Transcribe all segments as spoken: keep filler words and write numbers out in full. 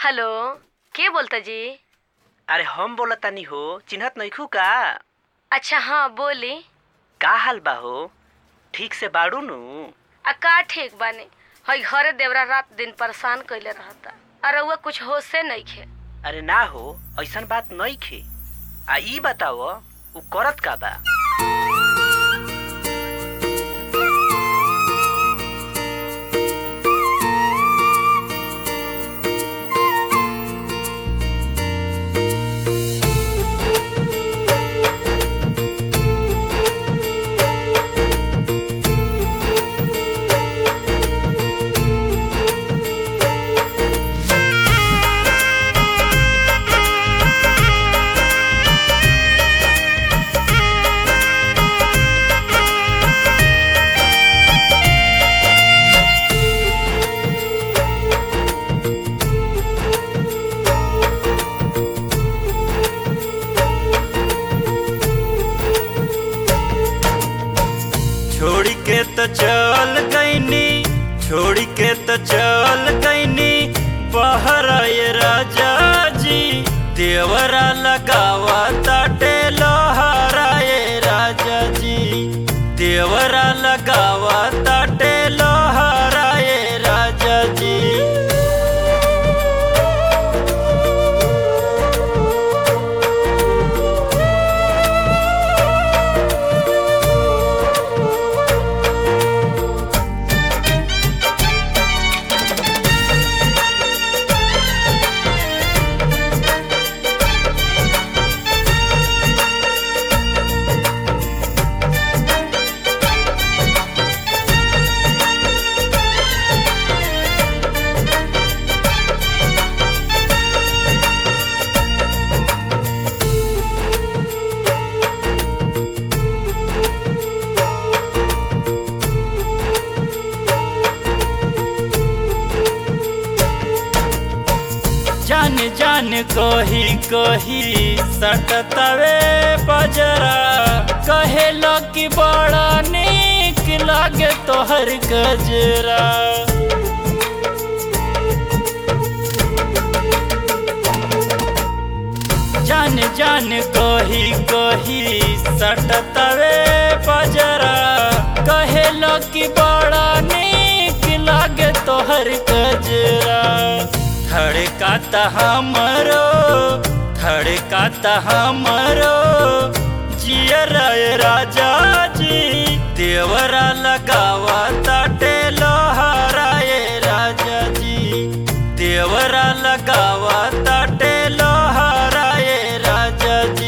Hello, के बोलता जी? अरे हम बोलतानी हो, चिन्हत नइखू का? अच्छा हाँ बोली। का हाल बा हो? ठीक से बाड़ू नु? आ का ठीक बानी। हई घरे देवरा रात दिन परेशान कइले रहता। अरे वो कुछ होशे नइखे। अरे ना हो, ऐसन बात नइखे। आ ई बताओ उ करत का बा? छोड़ के तो चल गईनी, छोड़ के तो चल गईनी बाहर ये राजा जी। देवरा लगावा ताटे लोहारा ये राजा जी। देवरा लगावा ताटे लोहारा ये राजा जी। जान जान कही कही सटतवे बजरा। कहे कि बड़ा नीक लागे तोहर गजरा। जान जान कही कही सटतवे बजरा। कहे कि बड़ा नीक लागे तोहर गजरा। धड़काता हमरो, धड़काता हमरो जियरा राजा जी। देवरा लगावा ताटे लोहारा ये राजा जी। देवरा लगावा ताटे लोहारा ये राजा जी।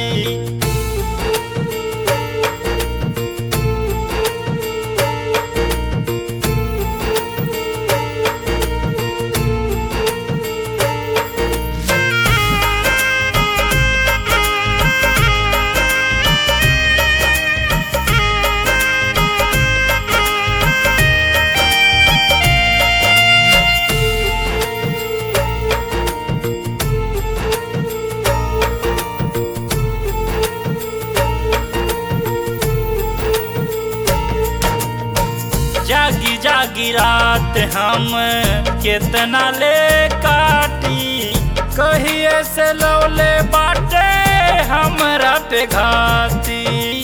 जागी जागी रात हम केतना ले काटी। कहिए से लौले बाटे हमरा पे घाती।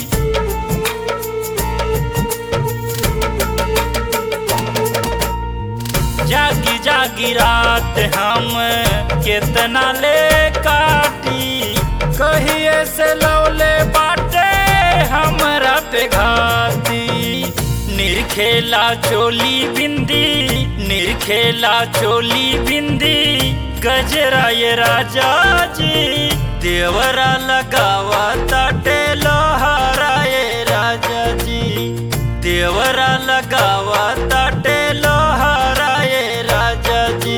जागी जागी रात हम केतना ले काटी। कहिए से लौले बाटे हमरा पे घाती। निरखेला चोली बिंदी, निरखेला चोली बिंदी गजरा ये राजा जी। देवरा लगावा ताटे लोहारा ये राजा जी। देवरा लगावा ताटे लोहारा ये राजा जी।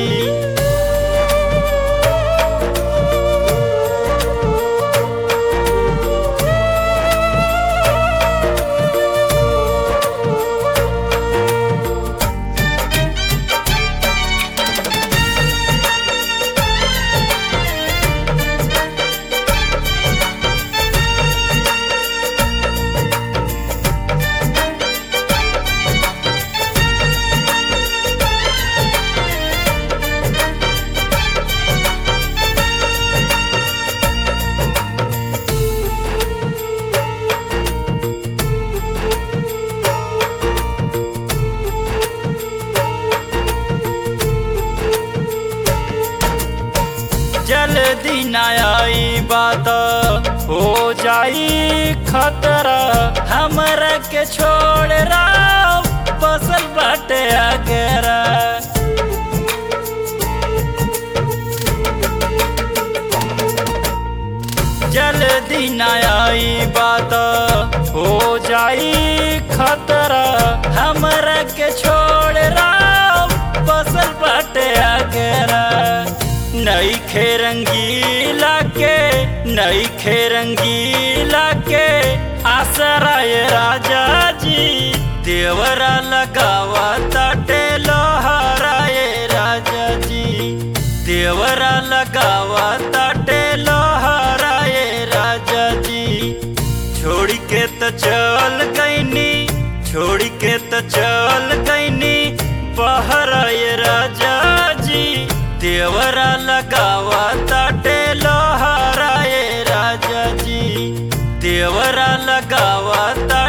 बात हो जाई खतरा, हमरा के छोड़ राव बसल बाटे अगरा। जल्दी न आई बात हो जाई खतरा, हमरा के छोड़ राव बसल बाटे अगरा। नई खे रंगीला के नई खे रंगीला के आसराय राजा जी, देवरा लगावा ताटे लोहाराय राजा जी, देवरा लगावा ताटे लोहाराय राजा जी। छोड़ के तो चल गईनी छोड़ के तो चल गईनी बहराय राजा जी, देवरा लगावा ताटे लोहाराय राजा जी, देवरा लगावा ता